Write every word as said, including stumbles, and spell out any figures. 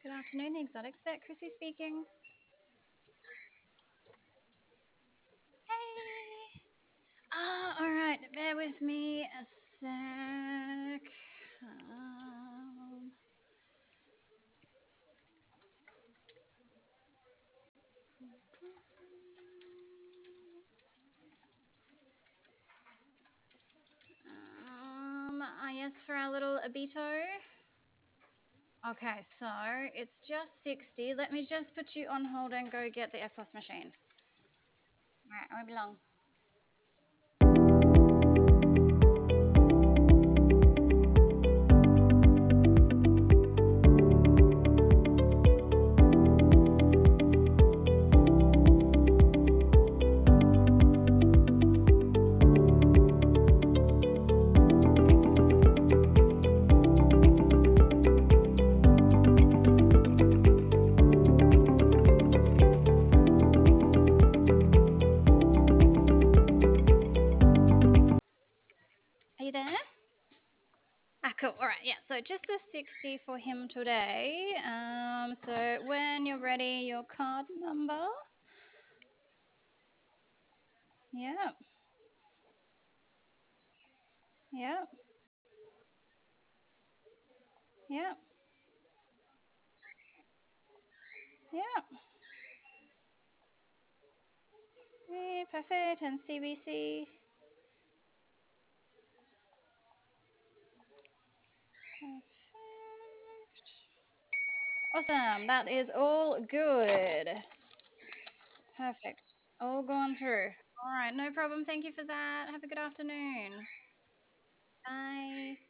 Good afternoon, the Exotics Vet, Chrissy speaking. Hey! Ah, all right, bear with me a sec. Um, um, ah, yes, for our little Abito. Okay, so it's just sixty. Let me just put you on hold and go get the F P O S machine. All right, I won't be long. Are you there? Ah, cool. All right, yeah. So just the sixty for him today. Um, so when you're ready, your card number. Yeah, yeah, yeah, yeah. Yeah, perfect. And C B C. Perfect. Awesome. That is all good. Perfect. All gone through. All right, no problem. Thank you for that. Have a good afternoon. Bye.